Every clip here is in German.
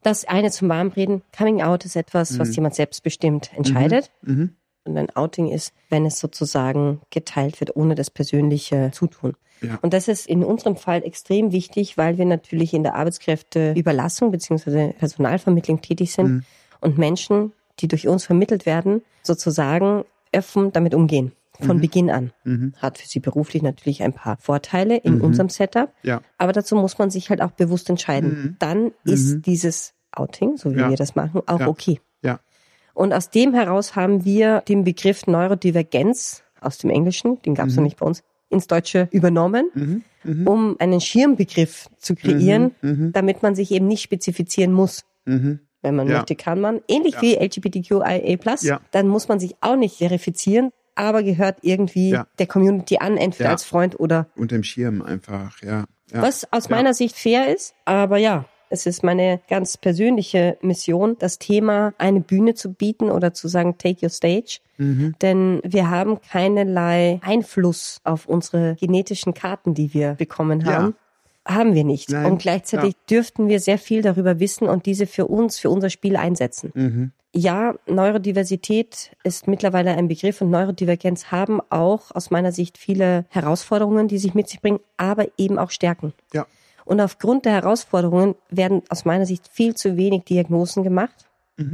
Das eine zum Warmreden. Coming Out ist etwas, was jemand selbstbestimmt entscheidet. Mhm. Und ein Outing ist, wenn es sozusagen geteilt wird, ohne das persönliche Zutun. Ja. Und das ist in unserem Fall extrem wichtig, weil wir natürlich in der Arbeitskräfteüberlassung bzw. Personalvermittlung tätig sind und Menschen, die durch uns vermittelt werden, sozusagen offen damit umgehen. Von Beginn an. Hat für sie beruflich natürlich ein paar Vorteile in unserem Setup. Ja. Aber dazu muss man sich halt auch bewusst entscheiden. Dann ist dieses Outing, so wie wir das machen, auch okay. Ja. Und aus dem heraus haben wir den Begriff Neurodivergenz aus dem Englischen, den gab es noch nicht bei uns, ins Deutsche übernommen, um einen Schirmbegriff zu kreieren, damit man sich eben nicht spezifizieren muss. Wenn man möchte, kann man. Ähnlich wie LGBTQIA+, dann muss man sich auch nicht verifizieren, aber gehört irgendwie der Community an, entweder als Freund oder... Unterm Schirm einfach, Was aus meiner Sicht fair ist, aber es ist meine ganz persönliche Mission, das Thema eine Bühne zu bieten oder zu sagen, take your stage. Denn wir haben keinerlei Einfluss auf unsere genetischen Karten, die wir bekommen haben. Haben wir nicht. Nein. Und gleichzeitig dürften wir sehr viel darüber wissen und diese für uns, für unser Spiel einsetzen. Ja, Neurodiversität ist mittlerweile ein Begriff und Neurodivergenz haben auch aus meiner Sicht viele Herausforderungen, die sich mit sich bringen, aber eben auch Stärken. Ja. Und aufgrund der Herausforderungen werden aus meiner Sicht viel zu wenig Diagnosen gemacht.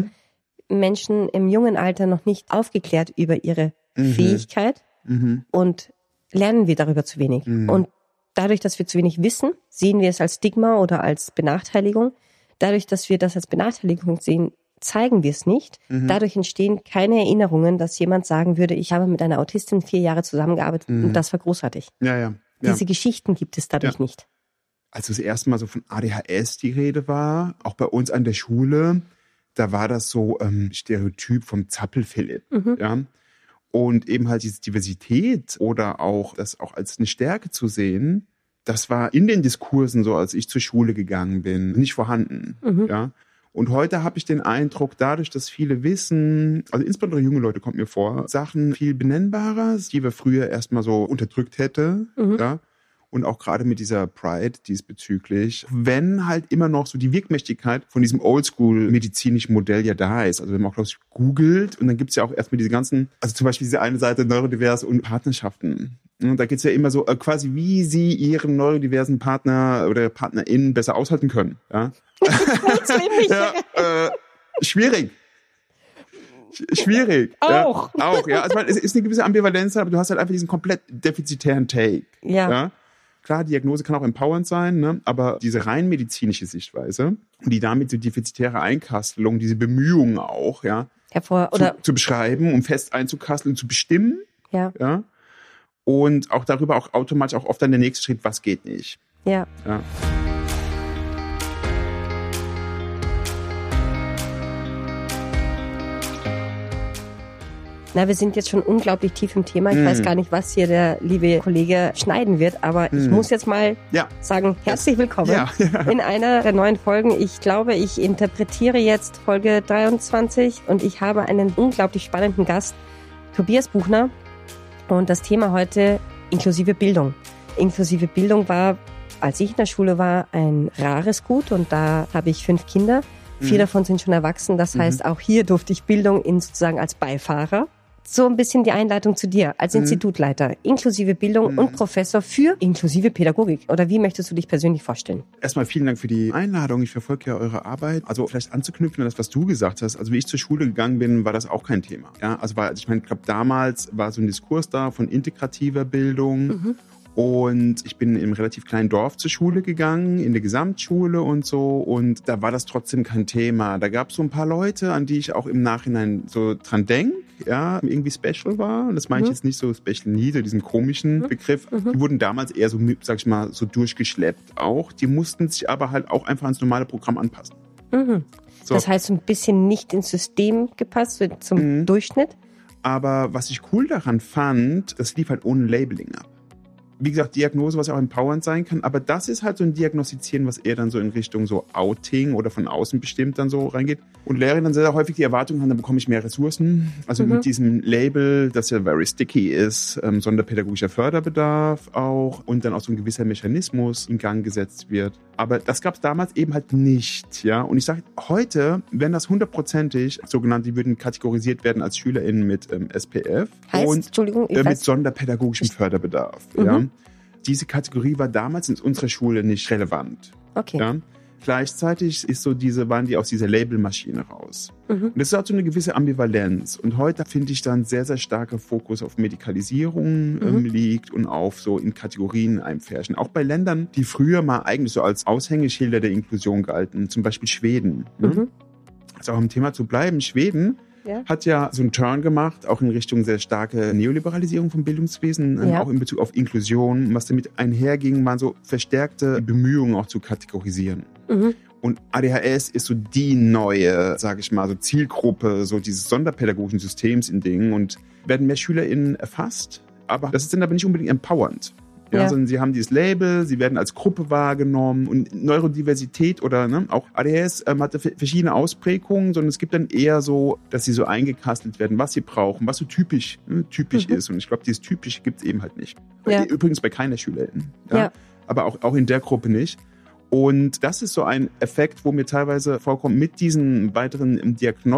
Menschen im jungen Alter noch nicht aufgeklärt über ihre Fähigkeit und lernen wir darüber zu wenig. Und dadurch, dass wir zu wenig wissen, sehen wir es als Stigma oder als Benachteiligung. Dadurch, dass wir das als Benachteiligung sehen, zeigen wir es nicht. Dadurch entstehen keine Erinnerungen, dass jemand sagen würde, ich habe mit einer Autistin 4 Jahre zusammengearbeitet und das war großartig. Ja. Diese Geschichten gibt es dadurch nicht. Als das erste Mal so von ADHS die Rede war, auch bei uns an der Schule, da war das so Stereotyp vom Zappel-Philipp. Ja? Und eben halt diese Diversität oder auch das auch als eine Stärke zu sehen, das war in den Diskursen so, als ich zur Schule gegangen bin, nicht vorhanden. Ja? Und heute habe ich den Eindruck, dadurch, dass viele wissen, also insbesondere junge Leute, kommt mir vor, Sachen viel benennbarer, die wir früher erstmal so unterdrückt hätte, ja. Und auch gerade mit dieser Pride diesbezüglich, wenn halt immer noch so die Wirkmächtigkeit von diesem Oldschool-medizinischen Modell ja da ist. Also wenn man auch, glaube ich, googelt und dann gibt's ja auch erstmal diese ganzen, also zum Beispiel diese eine Seite neurodivers und Partnerschaften. Und da geht's ja immer so quasi, wie sie ihren neurodiversen Partner oder PartnerInnen besser aushalten können. Ja? Schwierig. Auch. Ja, auch, ja. Also es ist eine gewisse Ambivalenz, aber du hast halt einfach diesen komplett defizitären Take. Ja. Klar, Diagnose kann auch empowernd sein, ne? Aber diese rein medizinische Sichtweise und die damit so defizitäre Einkastelung, diese Bemühungen auch, zu beschreiben, um fest einzukasteln, zu bestimmen, ja. Und auch darüber auch automatisch auch oft dann der nächste Schritt, was geht nicht. Ja. Na, wir sind jetzt schon unglaublich tief im Thema. Ich weiß gar nicht, was hier der liebe Kollege schneiden wird, aber ich muss jetzt mal sagen, herzlich willkommen in einer der neuen Folgen. Ich glaube, ich interpretiere jetzt Folge 23 und ich habe einen unglaublich spannenden Gast, Tobias Buchner. Und das Thema heute, inklusive Bildung. Inklusive Bildung war, als ich in der Schule war, ein rares Gut und da habe ich 5 Kinder. 4 davon sind schon erwachsen. Das heißt, auch hier durfte ich Bildung sozusagen als Beifahrer. So ein bisschen die Einleitung zu dir als Institutleiter, inklusive Bildung und Professor für inklusive Pädagogik. Oder wie möchtest du dich persönlich vorstellen? Erstmal vielen Dank für die Einladung. Ich verfolge ja eure Arbeit. Also vielleicht anzuknüpfen an das, was du gesagt hast. Also wie ich zur Schule gegangen bin, war das auch kein Thema. Ja, also ich glaube, damals war so ein Diskurs da von integrativer Bildung. Und ich bin in einem relativ kleinen Dorf zur Schule gegangen, in der Gesamtschule und so. Und da war das trotzdem kein Thema. Da gab es so ein paar Leute, an die ich auch im Nachhinein so dran denke, irgendwie special war. Und das meine ich jetzt nicht so special need, so diesen komischen Begriff. Die wurden damals eher so, sag ich mal, so durchgeschleppt auch. Die mussten sich aber halt auch einfach ans normale Programm anpassen. So. Das heißt, so ein bisschen nicht ins System gepasst, so zum Durchschnitt? Aber was ich cool daran fand, das lief halt ohne Labeling ab. wie gesagt, Diagnose, was auch empowernd sein kann. Aber das ist halt so ein Diagnostizieren, was eher dann so in Richtung so Outing oder von außen bestimmt dann so reingeht. Und Lehrerinnen dann sehr häufig die Erwartung haben, dann bekomme ich mehr Ressourcen. Also mit diesem Label, das ja very sticky ist, sonderpädagogischer Förderbedarf auch und dann auch so ein gewisser Mechanismus in Gang gesetzt wird. Aber das gab es damals eben halt nicht. Ja? Und ich sage, heute, wenn das 100%ig, sogenannt, die würden kategorisiert werden als SchülerInnen mit SPF und mit sonderpädagogischem Förderbedarf. Ja? Diese Kategorie war damals in unserer Schule nicht relevant. Okay. Ja? Gleichzeitig waren die aus dieser Labelmaschine raus. Und das ist auch so eine gewisse Ambivalenz. Und heute finde ich dann sehr, sehr starker Fokus auf Medikalisierung liegt und auf so in Kategorien einpferchen. Auch bei Ländern, die früher mal eigentlich so als Aushängeschilder der Inklusion galten, zum Beispiel Schweden. Also auch im Thema zu bleiben, Schweden hat ja so einen Turn gemacht, auch in Richtung sehr starke Neoliberalisierung vom Bildungswesen, auch in Bezug auf Inklusion. Was damit einherging, waren so verstärkte Bemühungen auch zu kategorisieren. Und ADHS ist so die neue, sage ich mal, so Zielgruppe so dieses sonderpädagogischen Systems in Dingen und werden mehr SchülerInnen erfasst. Aber das ist dann aber nicht unbedingt empowernd. Ja, sondern sie haben dieses Label, sie werden als Gruppe wahrgenommen und Neurodiversität oder auch ADHS hatte verschiedene Ausprägungen, sondern es gibt dann eher so, dass sie so eingekastelt werden, was sie brauchen, was so typisch ist. Und ich glaube, dieses Typische gibt es eben halt nicht. Übrigens bei keiner Schülerin. Aber auch in der Gruppe nicht. Und das ist so ein Effekt, wo mir teilweise vorkommt, mit diesen weiteren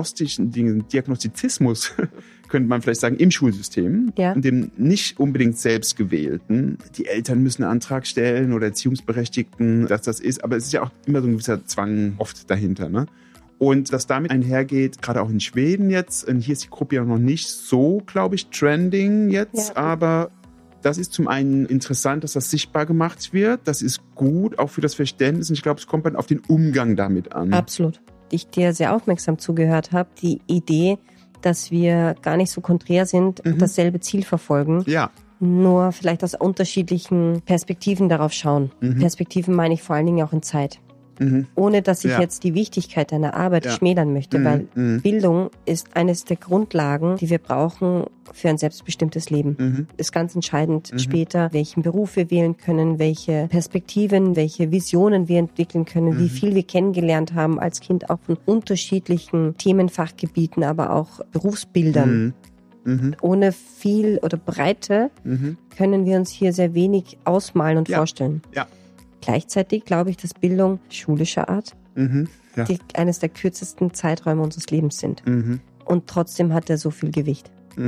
Diagnostizismus, könnte man vielleicht sagen, im Schulsystem, und dem nicht unbedingt selbstgewählten. Die Eltern müssen einen Antrag stellen oder Erziehungsberechtigten, dass das ist. Aber es ist ja auch immer so ein gewisser Zwang oft dahinter, ne? Und das damit einhergeht, gerade auch in Schweden jetzt, und hier ist die Gruppe ja noch nicht so, glaube ich, trending jetzt, aber das ist zum einen interessant, dass das sichtbar gemacht wird. Das ist gut, auch für das Verständnis. Und ich glaube, es kommt dann auf den Umgang damit an. Absolut. Ich dir sehr aufmerksam zugehört habe. Die Idee, dass wir gar nicht so konträr sind und dasselbe Ziel verfolgen. Ja. Nur vielleicht aus unterschiedlichen Perspektiven darauf schauen. Perspektiven meine ich vor allen Dingen auch in Zeit. Ohne dass ich jetzt die Wichtigkeit deiner Arbeit schmälern möchte, weil Bildung ist eines der Grundlagen, die wir brauchen für ein selbstbestimmtes Leben. Ist ganz entscheidend später, welchen Beruf wir wählen können, welche Perspektiven, welche Visionen wir entwickeln können, wie viel wir kennengelernt haben als Kind, auch von unterschiedlichen Themenfachgebieten, aber auch Berufsbildern. Ohne viel oder Breite können wir uns hier sehr wenig ausmalen und vorstellen. Ja. Gleichzeitig glaube ich, dass Bildung schulischer Art die eines der kürzesten Zeiträume unseres Lebens sind. Und trotzdem hat er so viel Gewicht.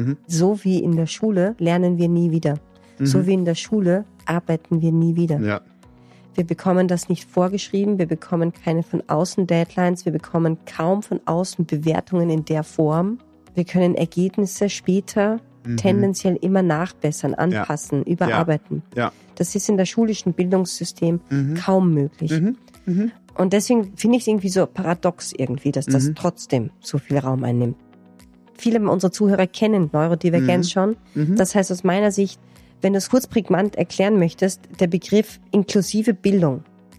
So wie in der Schule lernen wir nie wieder. So wie in der Schule arbeiten wir nie wieder. Ja. Wir bekommen das nicht vorgeschrieben, wir bekommen keine von außen Deadlines, wir bekommen kaum von außen Bewertungen in der Form. Wir können Ergebnisse später tendenziell immer nachbessern, anpassen, überarbeiten. Ja. Das ist in der schulischen Bildungssystem kaum möglich. Und deswegen finde ich es irgendwie so paradox irgendwie, dass das trotzdem so viel Raum einnimmt. Viele unserer Zuhörer kennen Neurodivergenz schon. Das heißt aus meiner Sicht, wenn du es kurz prägnant erklären möchtest, der Begriff inklusive Bildung.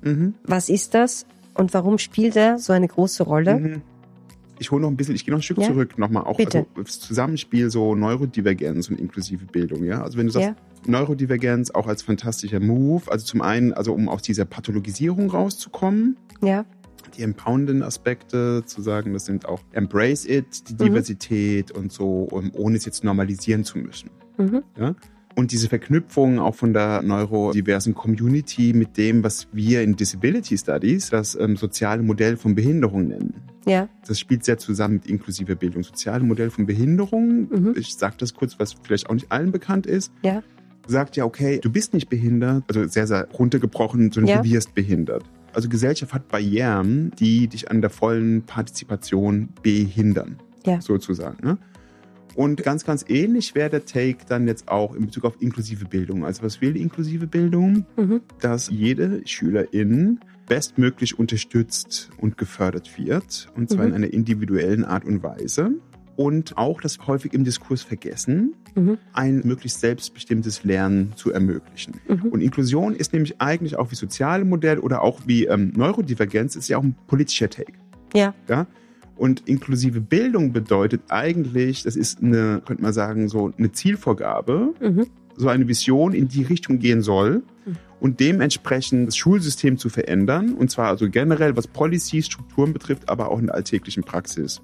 Was ist das und warum spielt er so eine große Rolle? Ich gehe noch ein Stück zurück nochmal, auch also das Zusammenspiel so Neurodivergenz und inklusive Bildung, ja. Also wenn du sagst, Neurodivergenz auch als fantastischer Move, also zum einen, also um aus dieser Pathologisierung rauszukommen, die empowernden Aspekte zu sagen, das sind auch embrace it, die Diversität und so, ohne es jetzt normalisieren zu müssen, ja. Und diese Verknüpfung auch von der neurodiversen Community mit dem, was wir in Disability Studies das soziale Modell von Behinderung nennen. Ja. Das spielt sehr zusammen mit inklusiver Bildung. Soziale Modell von Behinderung, ich sage das kurz, was vielleicht auch nicht allen bekannt ist, sagt ja, okay, du bist nicht behindert, also sehr, sehr runtergebrochen, sondern du wirst behindert. Also Gesellschaft hat Barrieren, die dich an der vollen Partizipation behindern, sozusagen, ne? Und ganz, ganz ähnlich wäre der Take dann jetzt auch in Bezug auf inklusive Bildung. Also was will die inklusive Bildung? Dass jede Schülerin bestmöglich unterstützt und gefördert wird. Und zwar in einer individuellen Art und Weise. Und auch das häufig im Diskurs vergessen, ein möglichst selbstbestimmtes Lernen zu ermöglichen. Und Inklusion ist nämlich eigentlich auch wie soziale Modell oder auch wie Neurodivergenz ist ja auch ein politischer Take. Ja. Und inklusive Bildung bedeutet eigentlich, das ist eine, könnte man sagen, so eine Zielvorgabe, so eine Vision in die Richtung gehen soll und dementsprechend das Schulsystem zu verändern. Und zwar also generell, was Policies, Strukturen betrifft, aber auch in der alltäglichen Praxis.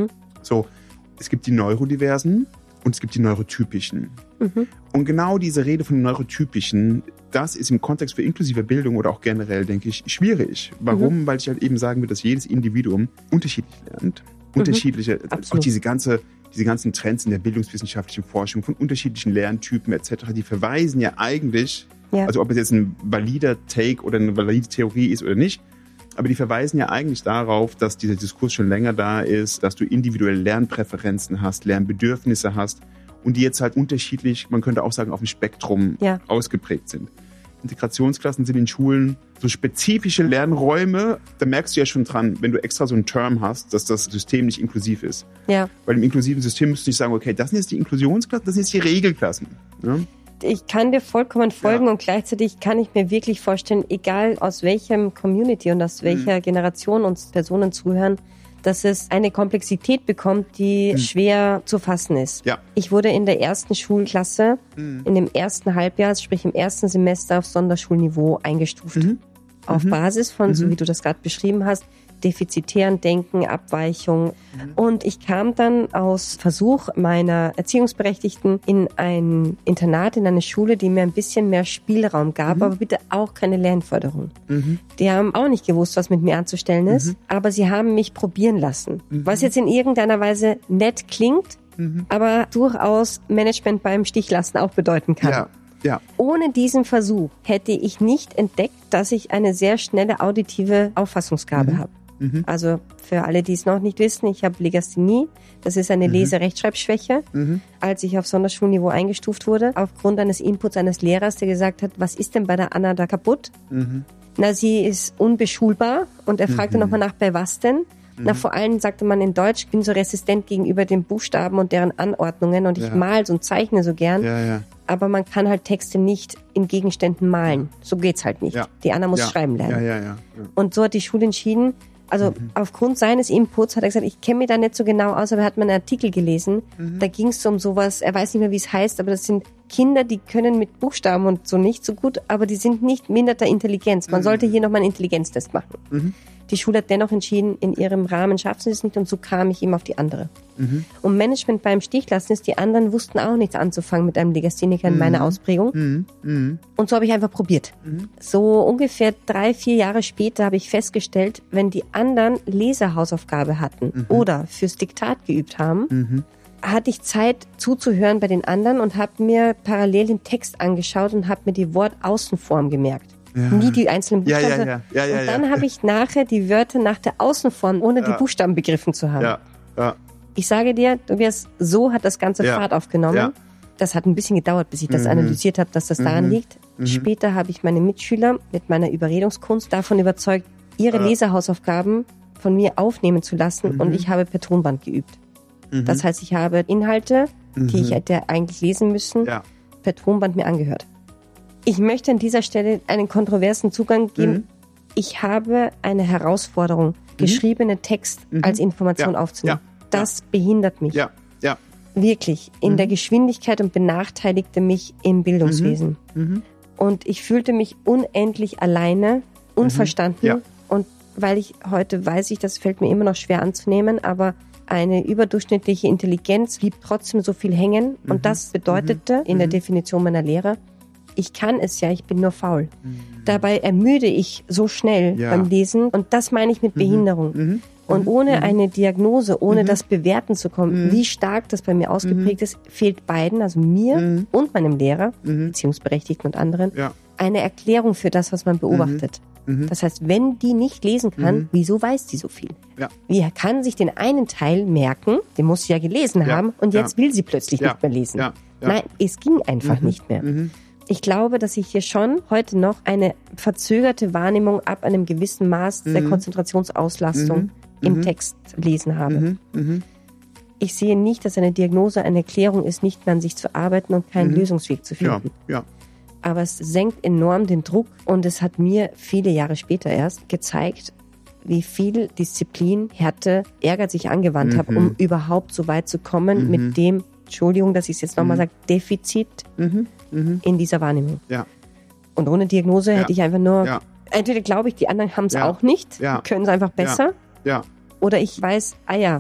So, es gibt die Neurodiversen und es gibt die Neurotypischen. Und genau diese Rede von den Neurotypischen, das ist im Kontext für inklusive Bildung oder auch generell, denke ich, schwierig. Warum? Weil ich halt eben sagen will, dass jedes Individuum unterschiedlich lernt. Unterschiedliche, auch diese ganzen Trends in der bildungswissenschaftlichen Forschung von unterschiedlichen Lerntypen etc., die verweisen ja eigentlich, also ob es jetzt ein valider Take oder eine valide Theorie ist oder nicht, aber die verweisen ja eigentlich darauf, dass dieser Diskurs schon länger da ist, dass du individuelle Lernpräferenzen hast, Lernbedürfnisse hast und die jetzt halt unterschiedlich, man könnte auch sagen, auf dem Spektrum ausgeprägt sind. Integrationsklassen sind in Schulen so spezifische Lernräume, da merkst du ja schon dran, wenn du extra so einen Term hast, dass das System nicht inklusiv ist. Ja. Weil im inklusiven System müsstest du nicht sagen, okay, das sind jetzt die Inklusionsklassen, das sind jetzt die Regelklassen. Ja? Ich kann dir vollkommen folgen und gleichzeitig kann ich mir wirklich vorstellen, egal aus welchem Community und aus welcher Generation uns Personen zuhören, dass es eine Komplexität bekommt, die schwer zu fassen ist. Ja. Ich wurde in der ersten Schulklasse, in dem ersten Halbjahr, sprich im ersten Semester auf Sonderschulniveau eingestuft. Auf Basis von, so wie du das gerade beschrieben hast, defizitären Denken, Abweichung. Und ich kam dann aus Versuch meiner Erziehungsberechtigten in ein Internat, in eine Schule, die mir ein bisschen mehr Spielraum gab, aber bitte auch keine Lernförderung. Die haben auch nicht gewusst, was mit mir anzustellen ist, aber sie haben mich probieren lassen. Was jetzt in irgendeiner Weise nett klingt, aber durchaus Management beim Stichlassen auch bedeuten kann. Ja. Ja. Ohne diesen Versuch hätte ich nicht entdeckt, dass ich eine sehr schnelle auditive Auffassungsgabe habe. Also für alle, die es noch nicht wissen, ich habe Legasthenie. Das ist eine Lese-Rechtschreibschwäche. Als ich auf Sonderschulniveau eingestuft wurde, aufgrund eines Inputs eines Lehrers, der gesagt hat, was ist denn bei der Anna da kaputt? Na, sie ist unbeschulbar. Und er fragte nochmal nach, bei was denn? Na, vor allem sagte man in Deutsch, ich bin so resistent gegenüber den Buchstaben und deren Anordnungen und ich mal und zeichne so gern. Aber man kann halt Texte nicht in Gegenständen malen. So geht's halt nicht. Die Anna muss schreiben lernen. Und so hat die Schule entschieden, also aufgrund seines Inputs hat er gesagt, ich kenne mich da nicht so genau aus, aber er hat mal einen Artikel gelesen. Da ging es um sowas, er weiß nicht mehr, wie es heißt, aber das sind Kinder, die können mit Buchstaben und so nicht so gut, aber die sind nicht minderter Intelligenz. Man sollte hier nochmal einen Intelligenztest machen. Die Schule hat dennoch entschieden, in ihrem Rahmen schaffen sie es nicht und so kam ich eben auf die andere. Und Management beim Stichlassen ist, die anderen wussten auch nichts anzufangen mit einem Legastheniker in meiner Ausprägung. Und so habe ich einfach probiert. So ungefähr 3-4 Jahre später habe ich festgestellt, wenn die anderen Lesehausaufgabe hatten oder fürs Diktat geübt haben, hatte ich Zeit zuzuhören bei den anderen und habe mir parallel den Text angeschaut und habe mir die Wortaußenform gemerkt. Nie die einzelnen Buchstaben. Und dann habe ich nachher die Wörter nach der Außenform, ohne die Buchstaben begriffen zu haben. Ich sage dir, Tobias, so hat das ganze Fahrt aufgenommen. Das hat ein bisschen gedauert, bis ich das analysiert habe, dass das daran liegt. Später habe ich meine Mitschüler mit meiner Überredungskunst davon überzeugt, ihre Lesehausaufgaben von mir aufnehmen zu lassen und ich habe per Tonband geübt. Das heißt, ich habe Inhalte, die ich hätte eigentlich lesen müssen, per Tonband mir angehört. Ich möchte an dieser Stelle einen kontroversen Zugang geben. Ich habe eine Herausforderung, geschriebene Text als Information aufzunehmen. Das behindert mich. Wirklich. In der Geschwindigkeit und benachteiligte mich im Bildungswesen. Und ich fühlte mich unendlich alleine, unverstanden. Und weil ich heute weiß ich, das fällt mir immer noch schwer anzunehmen, aber eine überdurchschnittliche Intelligenz blieb trotzdem so viel hängen. Und das bedeutete in der Definition meiner Lehre, ich kann es ja, ich bin nur faul. Dabei ermüde ich so schnell beim Lesen und das meine ich mit Behinderung. Und ohne eine Diagnose, ohne das bewerten zu kommen, wie stark das bei mir ausgeprägt ist, fehlt beiden, also mir und meinem Lehrer, Erziehungsberechtigten und anderen, eine Erklärung für das, was man beobachtet. Das heißt, wenn die nicht lesen kann, wieso weiß die so viel? Wie kann sich den einen Teil merken, den muss sie ja gelesen haben und jetzt will sie plötzlich nicht mehr lesen. Nein, es ging einfach nicht mehr. Ich glaube, dass ich hier schon heute noch eine verzögerte Wahrnehmung ab einem gewissen Maß der Konzentrationsauslastung im Text lesen habe. Ich sehe nicht, dass eine Diagnose eine Erklärung ist, nicht mehr an sich zu arbeiten und keinen Lösungsweg zu finden. Aber es senkt enorm den Druck und es hat mir viele Jahre später erst gezeigt, wie viel Disziplin, Härte, Ehrgeiz ich angewandt habe, um überhaupt so weit zu kommen mit dem Entschuldigung, dass ich es jetzt nochmal sage, Defizit in dieser Wahrnehmung. Ja. Und ohne Diagnose hätte ich einfach nur, entweder glaube ich, die anderen haben es auch nicht, können es einfach besser. Ja. Oder ich weiß,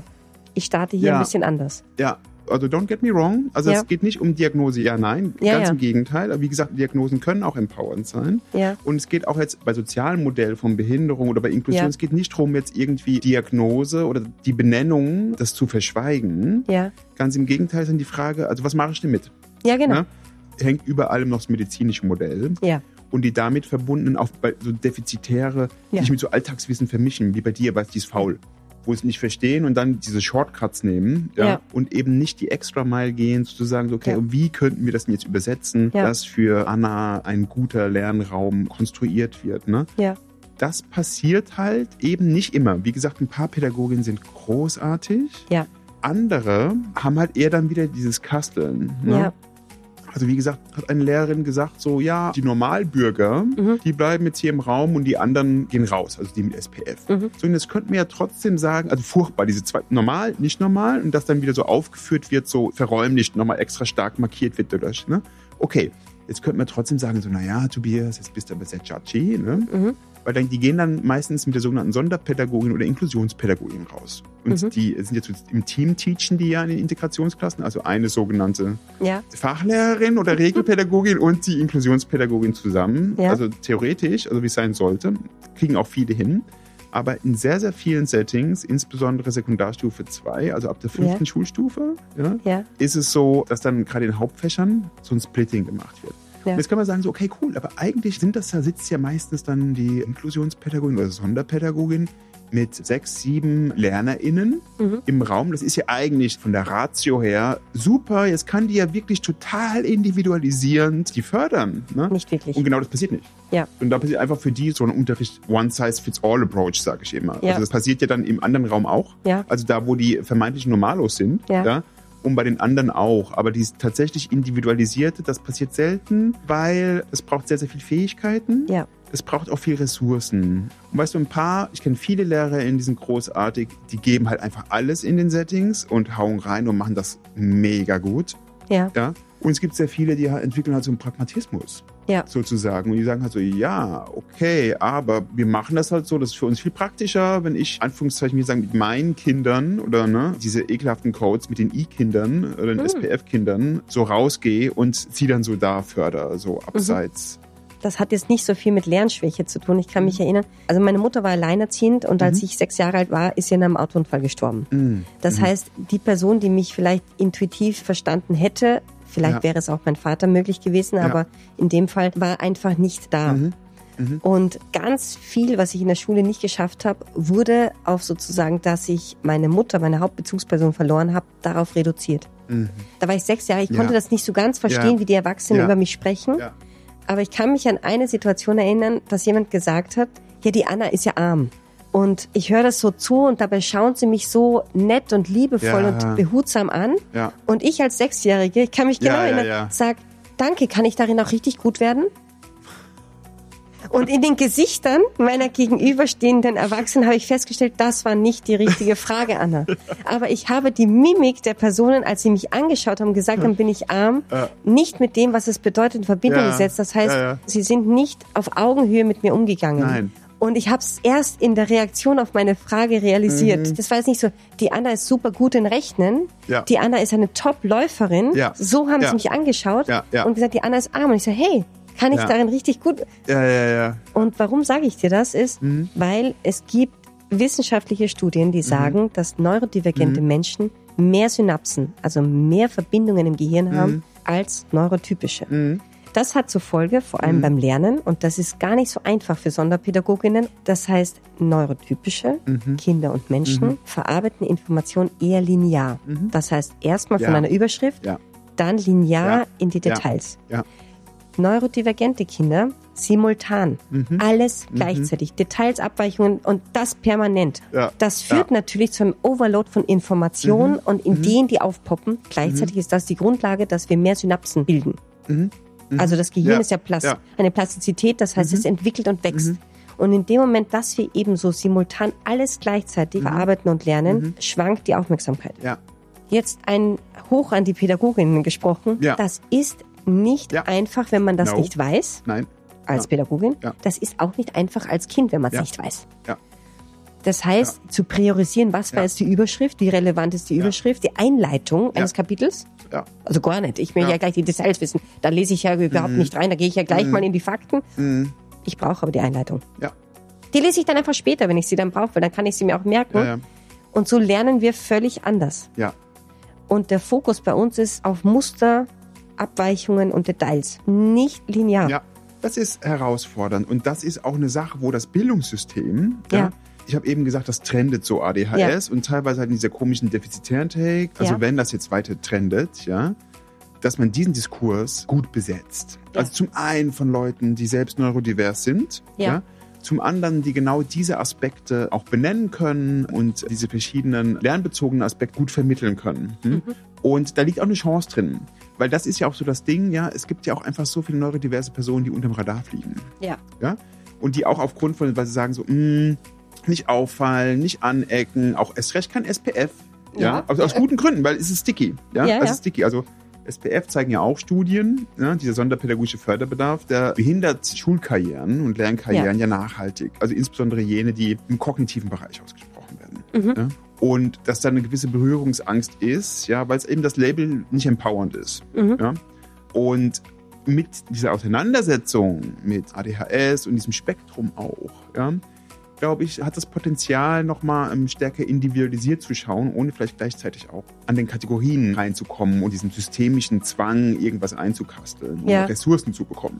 ich starte hier ein bisschen anders. Ja. Also don't get me wrong, also es geht nicht um Diagnose, nein, ganz im Gegenteil. Aber wie gesagt, Diagnosen können auch empowernd sein. Ja. Und es geht auch jetzt bei sozialen Modellen von Behinderung oder bei Inklusion, es geht nicht darum, jetzt irgendwie Diagnose oder die Benennung, das zu verschweigen. Ja. Ganz im Gegenteil ist dann die Frage, also was mache ich denn mit? Ja, genau. Ne? Hängt über allem noch das medizinische Modell. Ja. Und die damit verbundenen, auch bei so Defizitäre, die sich mit so Alltagswissen vermischen, wie bei dir, weil die ist faul. Wo es nicht verstehen und dann diese Shortcuts nehmen und eben nicht die Extra-Mile gehen, sozusagen, so, okay, wie könnten wir das denn jetzt übersetzen, dass für Anna ein guter Lernraum konstruiert wird. Ne? Ja. Das passiert halt eben nicht immer. Wie gesagt, ein paar Pädagoginnen sind großartig. Ja. Andere haben halt eher dann wieder dieses Kasteln. Ne? Ja. Also wie gesagt, hat eine Lehrerin gesagt, so die Normalbürger, die bleiben jetzt hier im Raum und die anderen gehen raus, also die mit SPF. So, und das könnten wir ja trotzdem sagen, also furchtbar, diese zwei, normal, nicht normal, und das dann wieder so aufgeführt wird, so verräumlicht, nochmal extra stark markiert wird dadurch. Ne? Okay, jetzt könnten wir trotzdem sagen, so Tobias, jetzt bist du aber sehr judgy, ne? Weil dann, die gehen dann meistens mit der sogenannten Sonderpädagogin oder Inklusionspädagogin raus. Und die sind jetzt im Team, teachen die ja in den Integrationsklassen, also eine sogenannte Fachlehrerin oder Regelpädagogin und die Inklusionspädagogin zusammen. Ja. Also theoretisch, also wie es sein sollte, kriegen auch viele hin. Aber in sehr, sehr vielen Settings, insbesondere Sekundarstufe 2, also ab der 5. Schulstufe, ist es so, dass dann gerade in Hauptfächern so ein Splitting gemacht wird. Ja. Und jetzt kann man sagen, so, okay, cool, aber eigentlich sitzt ja meistens dann die Inklusionspädagogin oder Sonderpädagogin mit 6, 7 LernerInnen im Raum. Das ist ja eigentlich von der Ratio her super. Jetzt kann die ja wirklich total individualisierend die fördern. Ne? Nicht wirklich. Und genau das passiert nicht. Ja. Und da passiert einfach für die so ein Unterricht One-Size-Fits-all-Approach, sage ich immer. Ja. Also das passiert ja dann im anderen Raum auch. Ja. Also da, wo die vermeintlichen Normalos sind. Ja. Und bei den anderen auch. Aber die tatsächlich individualisierte, das passiert selten, weil es braucht sehr, sehr viel Fähigkeiten. Ja. Es braucht auch viel Ressourcen. Und weißt du, ich kenne viele LehrerInnen, die sind großartig, die geben halt einfach alles in den Settings und hauen rein und machen das mega gut. Ja. Und es gibt sehr viele, die entwickeln halt so einen Pragmatismus. Ja. Sozusagen. Und die sagen halt so, ja, okay, aber wir machen das halt so, das ist für uns viel praktischer, wenn ich, Anführungszeichen, wie sagen, mit meinen Kindern oder diese ekelhaften Codes mit den I-Kindern oder den SPF-Kindern so rausgehe und sie dann so da förder, so abseits. Das hat jetzt nicht so viel mit Lernschwäche zu tun. Ich kann mich erinnern, also meine Mutter war alleinerziehend und als ich 6 Jahre alt war, ist sie in einem Autounfall gestorben. Das heißt, die Person, die mich vielleicht intuitiv verstanden hätte, vielleicht wäre es auch mein Vater möglich gewesen, aber in dem Fall war einfach nicht da. Und ganz viel, was ich in der Schule nicht geschafft habe, wurde auf sozusagen, dass ich meine Mutter, meine Hauptbezugsperson verloren habe, darauf reduziert. Da war ich 6 Jahre, ich konnte das nicht so ganz verstehen, wie die Erwachsenen über mich sprechen. Aber ich kann mich an eine Situation erinnern, dass jemand gesagt hat, ja, die Anna ist ja arm. Und ich höre das so zu und dabei schauen sie mich so nett und liebevoll und behutsam an. Ja. Und ich als 6-Jährige, ich kann mich genau erinnern, sage, danke, kann ich darin auch richtig gut werden? Und in den Gesichtern meiner gegenüberstehenden Erwachsenen habe ich festgestellt, das war nicht die richtige Frage, Anna. Aber ich habe die Mimik der Personen, als sie mich angeschaut haben, gesagt haben, bin ich arm, nicht mit dem, was es bedeutet, in Verbindung gesetzt. Das heißt, sie sind nicht auf Augenhöhe mit mir umgegangen. Nein. Und ich habe es erst in der Reaktion auf meine Frage realisiert. Das war jetzt nicht so, die Anna ist super gut in Rechnen, die Anna ist eine Top-Läuferin. So haben sie mich angeschaut und gesagt, die Anna ist arm. Und ich so, hey, kann ich darin richtig gut? Ja. Und warum sage ich dir das ist, weil es gibt wissenschaftliche Studien, die sagen, dass neurodivergente Menschen mehr Synapsen, also mehr Verbindungen im Gehirn haben als neurotypische. Das hat zur Folge, vor allem beim Lernen, und das ist gar nicht so einfach für Sonderpädagoginnen, das heißt, neurotypische Kinder und Menschen verarbeiten Informationen eher linear. Das heißt, erstmal von einer Überschrift, dann linear in die Details. Neurodivergente Kinder simultan, alles gleichzeitig, Details, Abweichungen und das permanent. Das führt natürlich zu einem Overload von Informationen und Ideen, die aufpoppen. Gleichzeitig ist das die Grundlage, dass wir mehr Synapsen bilden. Also das Gehirn ist ja eine Plastizität, das heißt, es entwickelt und wächst. Und in dem Moment, dass wir eben so simultan alles gleichzeitig verarbeiten und lernen, schwankt die Aufmerksamkeit. Jetzt ein Hoch an die Pädagoginnen gesprochen. Ja. Das ist nicht einfach, wenn man das nicht weiß. Nein. Als Pädagogin. Ja. Das ist auch nicht einfach als Kind, wenn man es nicht weiß. Ja. Das heißt, zu priorisieren, was war jetzt die Überschrift, wie relevant ist die Überschrift, die Einleitung eines Kapitels. Ja. Also gar nicht. Ich will ja gleich die Details wissen. Da lese ich ja überhaupt nicht rein, da gehe ich ja gleich mal in die Fakten. Ich brauche aber die Einleitung. Ja. Die lese ich dann einfach später, wenn ich sie dann brauche, weil dann kann ich sie mir auch merken. Ja. Und so lernen wir völlig anders. Ja. Und der Fokus bei uns ist auf Muster, Abweichungen und Details. Nicht linear. Ja, das ist herausfordernd. Und das ist auch eine Sache, wo das Bildungssystem... Ich habe eben gesagt, das trendet so ADHS und teilweise halt in dieser komischen defizitären Take. Also wenn das jetzt weiter trendet, dass man diesen Diskurs gut besetzt. Ja. Also zum einen von Leuten, die selbst neurodivers sind, zum anderen, die genau diese Aspekte auch benennen können und diese verschiedenen lernbezogenen Aspekte gut vermitteln können. Und da liegt auch eine Chance drin. Weil das ist ja auch so das Ding, es gibt ja auch einfach so viele neurodiverse Personen, die unterm Radar fliegen. Ja. Und die auch aufgrund von, weil sie sagen so, nicht auffallen, nicht anecken, auch erst recht kein SPF. Also aus guten Gründen, weil es ist sticky. Es ist sticky. Also SPF zeigen ja auch Studien, dieser sonderpädagogische Förderbedarf, der behindert Schulkarrieren und Lernkarrieren ja nachhaltig. Also insbesondere jene, die im kognitiven Bereich ausgesprochen werden. Und dass da eine gewisse Berührungsangst ist, weil es eben das Label nicht empowernd ist. Und mit dieser Auseinandersetzung mit ADHS und diesem Spektrum auch, glaube ich, hat das Potenzial, nochmal stärker individualisiert zu schauen, ohne vielleicht gleichzeitig auch an den Kategorien reinzukommen und diesem systemischen Zwang, irgendwas einzukasteln und Ressourcen zu bekommen.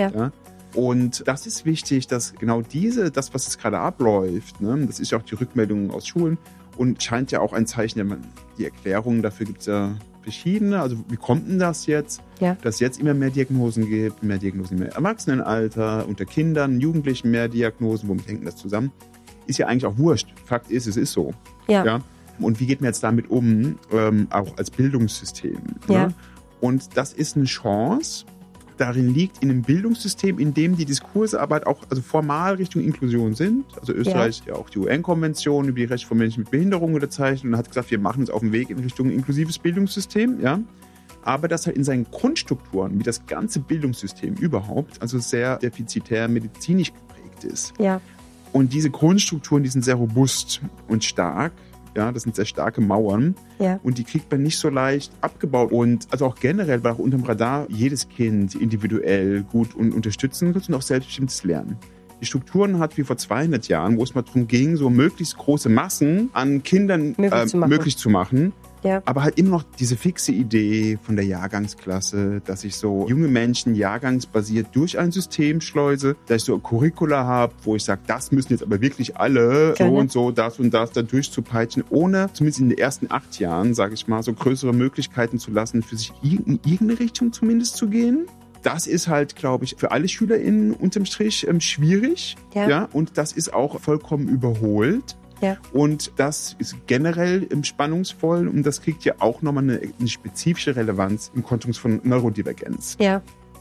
Und das ist wichtig, dass genau das, was jetzt gerade abläuft, das ist ja auch die Rückmeldung aus Schulen und scheint ja auch ein Zeichen, die Erklärungen dafür gibt es ja verschiedene. Also wie kommt denn das jetzt, dass es jetzt immer mehr Diagnosen gibt, mehr Diagnosen im Erwachsenenalter, unter Kindern, Jugendlichen mehr Diagnosen, womit hängt das zusammen? Ist ja eigentlich auch wurscht. Fakt ist, es ist so. Ja. Und wie geht man jetzt damit um, auch als Bildungssystem? Und das ist eine Chance, darin liegt in einem Bildungssystem, in dem die Diskursarbeit auch formal Richtung Inklusion sind. Also Österreich ja auch die UN-Konvention über die Rechte von Menschen mit Behinderung unterzeichnet und hat gesagt, wir machen uns auf den Weg in Richtung inklusives Bildungssystem. Aber das halt in seinen Grundstrukturen, wie das ganze Bildungssystem überhaupt, also sehr defizitär medizinisch geprägt ist. Und diese Grundstrukturen, die sind sehr robust und stark. Das sind sehr starke Mauern und die kriegt man nicht so leicht abgebaut. Und also auch generell, weil auch unterm Radar jedes Kind individuell gut und unterstützen kann und auch selbstbestimmtes Lernen. Die Strukturen hat wie vor 200 Jahren, wo es mal darum ging, so möglichst große Massen an Kindern möglich zu machen. Aber halt immer noch diese fixe Idee von der Jahrgangsklasse, dass ich so junge Menschen jahrgangsbasiert durch ein System schleuse, dass ich so ein Curricula habe, wo ich sage, das müssen jetzt aber wirklich alle so und so, das und das da durchzupeitschen, ohne zumindest in den ersten 8 Jahren, sage ich mal, so größere Möglichkeiten zu lassen, für sich in irgendeine Richtung zumindest zu gehen. Das ist halt, glaube ich, für alle SchülerInnen unterm Strich schwierig. Und das ist auch vollkommen überholt. Und das ist generell spannungsvoll und das kriegt ja auch nochmal eine spezifische Relevanz im Kontext von Neurodivergenz. Ja.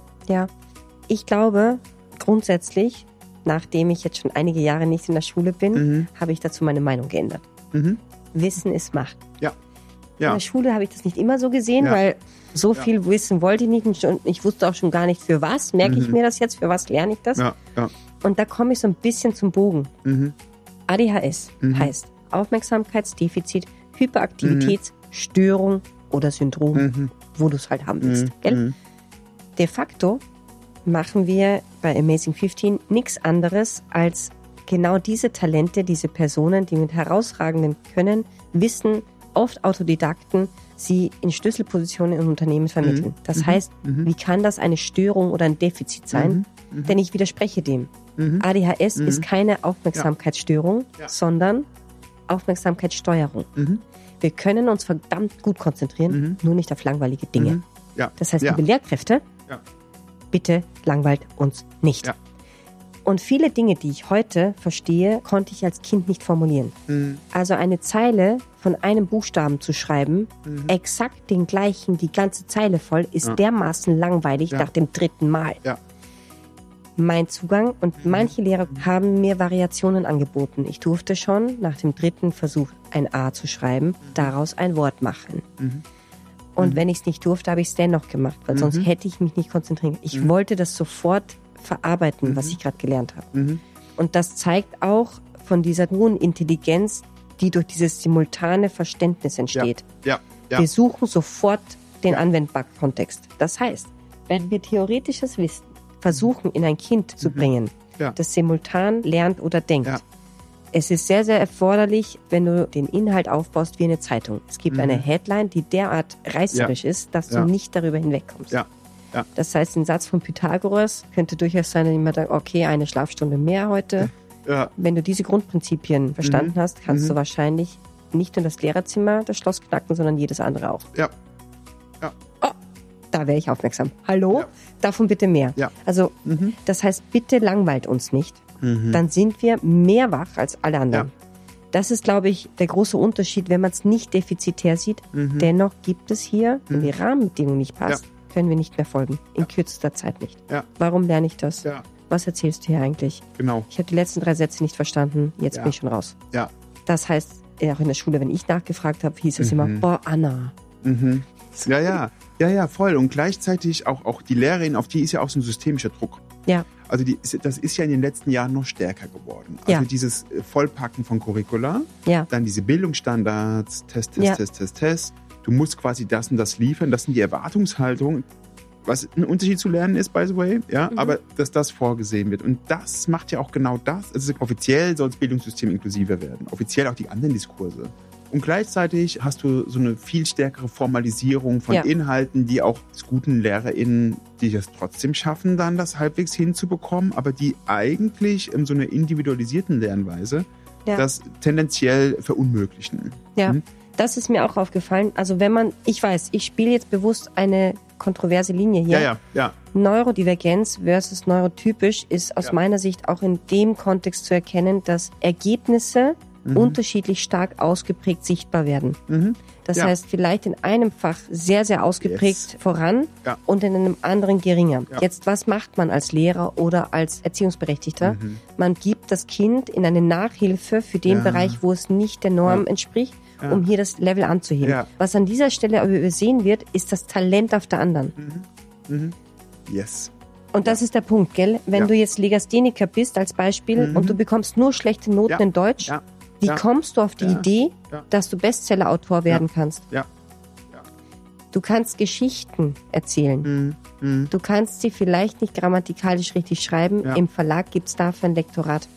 Ich glaube, grundsätzlich, nachdem ich jetzt schon einige Jahre nicht in der Schule bin, habe ich dazu meine Meinung geändert. Wissen ist Macht. Ja. In der Schule habe ich das nicht immer so gesehen, weil so viel Wissen wollte ich nicht und ich wusste auch schon gar nicht für was. Merke ich mir das jetzt, für was lerne ich das? Und da komme ich so ein bisschen zum Bogen. ADHS heißt Aufmerksamkeitsdefizit, Hyperaktivitätsstörung oder Syndrom, wo du es halt haben willst. De facto machen wir bei Amazing 15 nichts anderes als genau diese Talente, diese Personen, die mit herausragenden Können, Wissen, oft Autodidakten, sie in Schlüsselpositionen in Unternehmen vermitteln. Das heißt, wie kann das eine Störung oder ein Defizit sein? Denn ich widerspreche dem. ADHS ist keine Aufmerksamkeitsstörung, sondern Aufmerksamkeitssteuerung. Wir können uns verdammt gut konzentrieren, nur nicht auf langweilige Dinge. Das heißt, liebe Lehrkräfte, bitte langweilt uns nicht. Und viele Dinge, die ich heute verstehe, konnte ich als Kind nicht formulieren. Also eine Zeile von einem Buchstaben zu schreiben, exakt den gleichen, die ganze Zeile voll, ist dermaßen langweilig nach dem 3. Mal. mein Zugang und manche Lehrer haben mir Variationen angeboten. Ich durfte schon nach dem 3. Versuch ein A zu schreiben, daraus ein Wort machen. Und wenn ich es nicht durfte, habe ich es dennoch gemacht, weil sonst hätte ich mich nicht konzentriert. Ich wollte das sofort verarbeiten, was ich gerade gelernt habe. Und das zeigt auch von dieser hohen Intelligenz, die durch dieses simultane Verständnis entsteht. Ja. Wir suchen sofort den anwendbaren Kontext. Das heißt, wenn wir theoretisches Wissen versuchen, in ein Kind zu bringen, das simultan lernt oder denkt, es ist sehr, sehr erforderlich, wenn du den Inhalt aufbaust wie eine Zeitung. Es gibt eine Headline, die derart reißerisch ist, dass du nicht darüber hinwegkommst. Ja. Das heißt, ein Satz von Pythagoras könnte durchaus sein, dass jemand sagt, okay, eine Schlafstunde mehr heute. Ja. Wenn du diese Grundprinzipien verstanden hast, kannst du wahrscheinlich nicht nur das Lehrerzimmer, das Schloss knacken, sondern jedes andere auch. Ja. Oh, da wäre ich aufmerksam. Hallo? Ja. Davon bitte mehr. Ja. Also, das heißt, bitte langweilt uns nicht. Dann sind wir mehr wach als alle anderen. Ja. Das ist, glaube ich, der große Unterschied, wenn man es nicht defizitär sieht. Dennoch gibt es hier, wenn die Rahmenbedingung nicht passt, können wir nicht mehr folgen. In kürzester Zeit nicht. Ja. Warum lerne ich das? Ja. Was erzählst du hier eigentlich? Genau. Ich habe die letzten 3 Sätze nicht verstanden. Jetzt bin ich schon raus. Ja. Das heißt, auch in der Schule, wenn ich nachgefragt habe, hieß es immer, boah, Anna. Ja, voll. Und gleichzeitig auch die Lehrerin, auf die ist ja auch so ein systemischer Druck. Ja. Also das ist ja in den letzten Jahren noch stärker geworden. Also dieses Vollpacken von Curricula, dann diese Bildungsstandards, Test. Du musst quasi das und das liefern. Das sind die Erwartungshaltungen. Was ein Unterschied zu lernen ist, by the way, aber dass das vorgesehen wird. Und das macht ja auch genau das. Also offiziell soll das Bildungssystem inklusiver werden. Offiziell auch die anderen Diskurse. Und gleichzeitig hast du so eine viel stärkere Formalisierung von Inhalten, die auch als guten LehrerInnen, die das trotzdem schaffen, dann das halbwegs hinzubekommen, aber die eigentlich in so einer individualisierten Lernweise das tendenziell verunmöglichen. Ja, das ist mir auch aufgefallen. Also wenn man, ich weiß, ich spiele jetzt bewusst eine kontroverse Linie hier. Ja. Neurodivergenz versus neurotypisch ist aus meiner Sicht auch in dem Kontext zu erkennen, dass Ergebnisse unterschiedlich stark ausgeprägt sichtbar werden. Das heißt, vielleicht in einem Fach sehr, sehr ausgeprägt voran und in einem anderen geringer. Jetzt, was macht man als Lehrer oder als Erziehungsberechtigter? Man gibt das Kind in eine Nachhilfe für den Bereich, wo es nicht der Norm entspricht, um hier das Level anzuheben. Was an dieser Stelle aber übersehen wird, ist das Talent auf der anderen. Yes. Und das ist der Punkt, gell? Wenn du jetzt Legastheniker bist als Beispiel und du bekommst nur schlechte Noten in Deutsch, wie kommst du auf die Idee, dass du Bestseller-Autor werden kannst? Du kannst Geschichten erzählen. Du kannst sie vielleicht nicht grammatikalisch richtig schreiben. Im Verlag gibt es dafür ein Lektorat.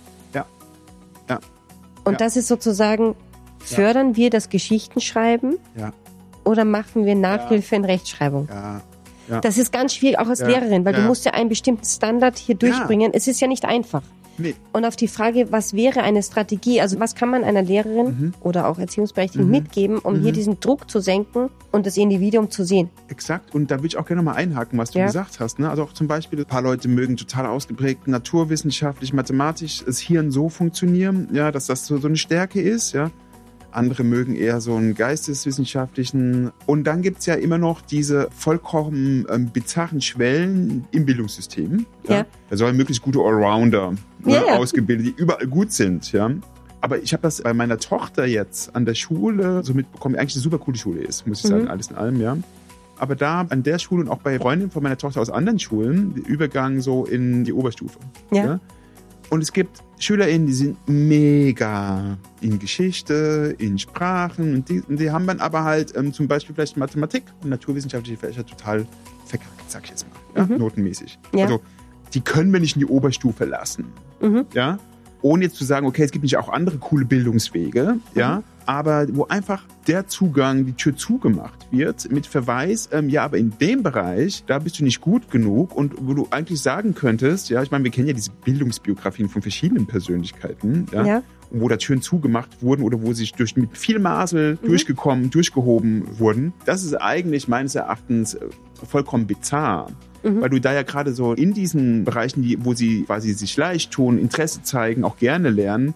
Und das ist sozusagen, fördern wir das Geschichtenschreiben oder machen wir Nachhilfe in Rechtschreibung? Das ist ganz schwierig, auch als Lehrerin, weil du musst ja einen bestimmten Standard hier durchbringen. Es ist ja nicht einfach. Nee. Und auf die Frage, was wäre eine Strategie, also was kann man einer Lehrerin oder auch Erziehungsberechtigten mitgeben, um hier diesen Druck zu senken und das Individuum zu sehen? Exakt. Und da würde ich auch gerne mal einhaken, was du gesagt hast. Ne? Also auch zum Beispiel, ein paar Leute mögen total ausgeprägt naturwissenschaftlich, mathematisch das Hirn so funktionieren, dass das so eine Stärke ist, Andere mögen eher so einen geisteswissenschaftlichen. Und dann gibt es ja immer noch diese vollkommen bizarren Schwellen im Bildungssystem. Da sollen möglichst gute Allrounder ausgebildet, die überall gut sind. Aber ich habe das bei meiner Tochter jetzt an der Schule so mitbekommen, die eigentlich eine super coole Schule ist, muss ich sagen, alles in allem, Aber da an der Schule und auch bei Freundinnen von meiner Tochter aus anderen Schulen, der Übergang so in die Oberstufe. Und es gibt SchülerInnen, die sind mega in Geschichte, in Sprachen und die haben dann aber halt zum Beispiel vielleicht Mathematik und naturwissenschaftliche Fächer total verkackt, sag ich jetzt mal, notenmäßig. Also die können wir nicht in die Oberstufe lassen, ohne jetzt zu sagen, okay, es gibt nicht auch andere coole Bildungswege, aber wo einfach der Zugang, die Tür zugemacht wird mit Verweis, aber in dem Bereich, da bist du nicht gut genug und wo du eigentlich sagen könntest, ich meine, wir kennen ja diese Bildungsbiografien von verschiedenen Persönlichkeiten, wo da Türen zugemacht wurden oder wo sie mit viel Masel durchgehoben wurden. Das ist eigentlich meines Erachtens vollkommen bizarr. Weil du da ja gerade so in diesen Bereichen, wo sie quasi sich leicht tun, Interesse zeigen, auch gerne lernen,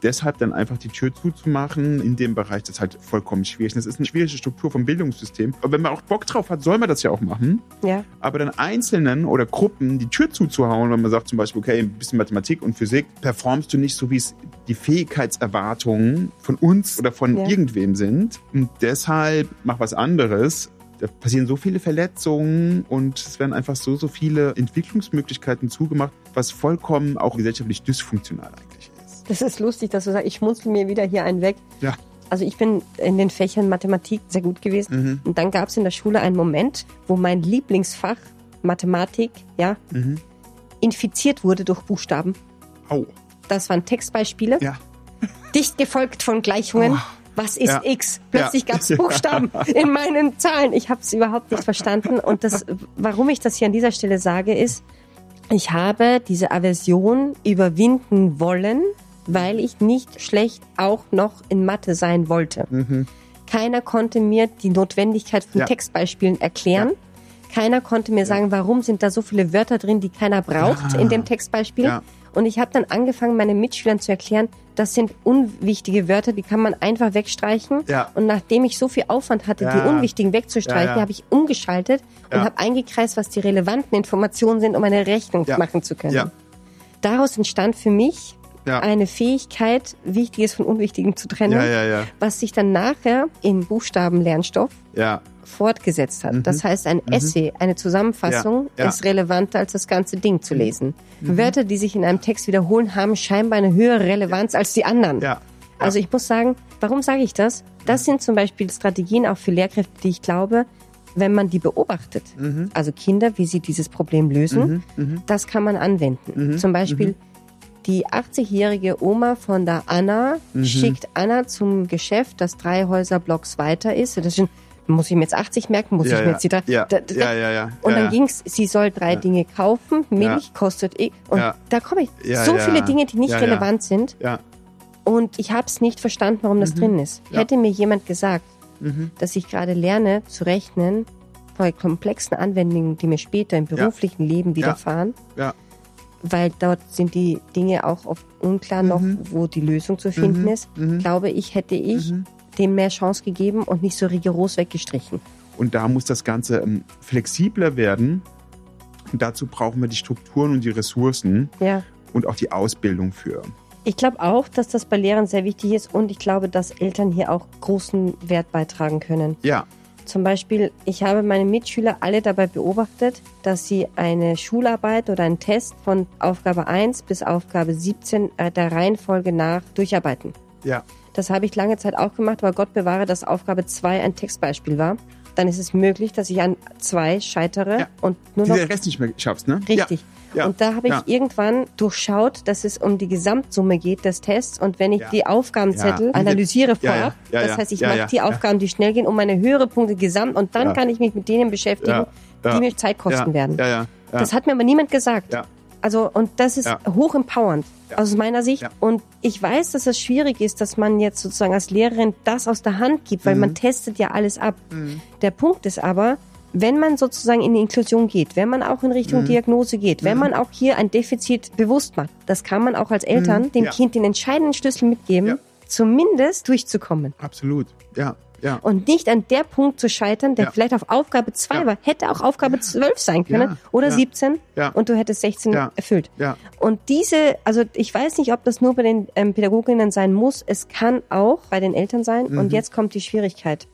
deshalb dann einfach die Tür zuzumachen in dem Bereich, das ist halt vollkommen schwierig. Das ist eine schwierige Struktur vom Bildungssystem. Aber wenn man auch Bock drauf hat, soll man das ja auch machen. Ja. Aber dann Einzelnen oder Gruppen die Tür zuzuhauen, wenn man sagt zum Beispiel, okay, ein bisschen Mathematik und Physik, performst du nicht so, wie es die Fähigkeitserwartungen von uns oder von irgendwem sind. Und deshalb mach was anderes. Da passieren so viele Verletzungen und es werden einfach so viele Entwicklungsmöglichkeiten zugemacht, was vollkommen auch gesellschaftlich dysfunktional eigentlich ist. Das ist lustig, dass du sagst, ich schmunzel mir wieder hier einen weg. Ja. Also ich bin in den Fächern Mathematik sehr gut gewesen. Und dann gab es in der Schule einen Moment, wo mein Lieblingsfach Mathematik infiziert wurde durch Buchstaben. Au. Das waren Textbeispiele, dicht gefolgt von Gleichungen. Was ist X? Plötzlich gab es Buchstaben in meinen Zahlen. Ich habe es überhaupt nicht verstanden. Und warum ich das hier an dieser Stelle sage, ist, ich habe diese Aversion überwinden wollen, weil ich nicht schlecht auch noch in Mathe sein wollte. Keiner konnte mir die Notwendigkeit von Textbeispielen erklären. Keiner konnte mir sagen, warum sind da so viele Wörter drin, die keiner braucht in dem Textbeispiel. Und ich habe dann angefangen, meinen Mitschülern zu erklären, das sind unwichtige Wörter, die kann man einfach wegstreichen. Und nachdem ich so viel Aufwand hatte, die unwichtigen wegzustreichen, habe ich umgeschaltet und habe eingekreist, was die relevanten Informationen sind, um eine Rechnung machen zu können. Daraus entstand für mich eine Fähigkeit, Wichtiges von Unwichtigem zu trennen, was sich dann nachher in Buchstabenlernstoff fortgesetzt hat. Das heißt, ein Essay, eine Zusammenfassung ist relevanter als das ganze Ding zu lesen. Wörter, die sich in einem Text wiederholen, haben scheinbar eine höhere Relevanz als die anderen. Also ich muss sagen, warum sage ich das? Das sind zum Beispiel Strategien auch für Lehrkräfte, die ich glaube, wenn man die beobachtet, also Kinder, wie sie dieses Problem lösen, das kann man anwenden. Zum Beispiel die 80-jährige Oma von der Anna schickt Anna zum Geschäft, das 3 Häuserblocks weiter ist. Das ist muss ich mir jetzt 80 merken? Muss ich mir jetzt die 3? Und dann ging's, sie soll 3 Dinge kaufen, Milch kostet und da komme ich. So viele Dinge, die nicht relevant sind. Und ich habe es nicht verstanden, warum das drin ist. Hätte mir jemand gesagt, dass ich gerade lerne zu rechnen bei komplexen Anwendungen, die mir später im beruflichen Leben widerfahren, weil dort sind die Dinge auch oft unklar noch, wo die Lösung zu finden ist, glaube ich, hätte ich dem mehr Chance gegeben und nicht so rigoros weggestrichen. Und da muss das Ganze flexibler werden. Und dazu brauchen wir die Strukturen und die Ressourcen und auch die Ausbildung für. Ich glaube auch, dass das bei Lehrern sehr wichtig ist und ich glaube, dass Eltern hier auch großen Wert beitragen können. Ja. Zum Beispiel, ich habe meine Mitschüler alle dabei beobachtet, dass sie eine Schularbeit oder einen Test von Aufgabe 1 bis Aufgabe 17 der Reihenfolge nach durcharbeiten. Ja. Das habe ich lange Zeit auch gemacht, aber Gott bewahre, dass Aufgabe 2 ein Textbeispiel war. Dann ist es möglich, dass ich an 2 scheitere und nur noch... Den Rest nicht mehr schaffst, ne? Richtig. Ja. Und da habe ich irgendwann durchschaut, dass es um die Gesamtsumme geht des Tests. Und wenn ich die Aufgabenzettel analysiere vorab, das heißt, ich mache die Aufgaben, die schnell gehen, um meine höhere Punkte gesamt und dann kann ich mich mit denen beschäftigen, die mir Zeit kosten werden. Das hat mir aber niemand gesagt. Also, und das ist hoch empowernd aus meiner Sicht. Und ich weiß, dass es schwierig ist, dass man jetzt sozusagen als Lehrerin das aus der Hand gibt, weil man testet ja alles ab. Der Punkt ist aber, wenn man sozusagen in die Inklusion geht, wenn man auch in Richtung Diagnose geht, wenn man auch hier ein Defizit bewusst macht, das kann man auch als Eltern dem Kind den entscheidenden Schlüssel mitgeben, zumindest durchzukommen. Absolut, ja. Und nicht an der Punkt zu scheitern, der vielleicht auf Aufgabe 2 war, hätte auch Aufgabe 12 sein können oder 17 und du hättest 16 erfüllt. Und also ich weiß nicht, ob das nur bei den Pädagoginnen sein muss, es kann auch bei den Eltern sein und jetzt kommt die Schwierigkeit.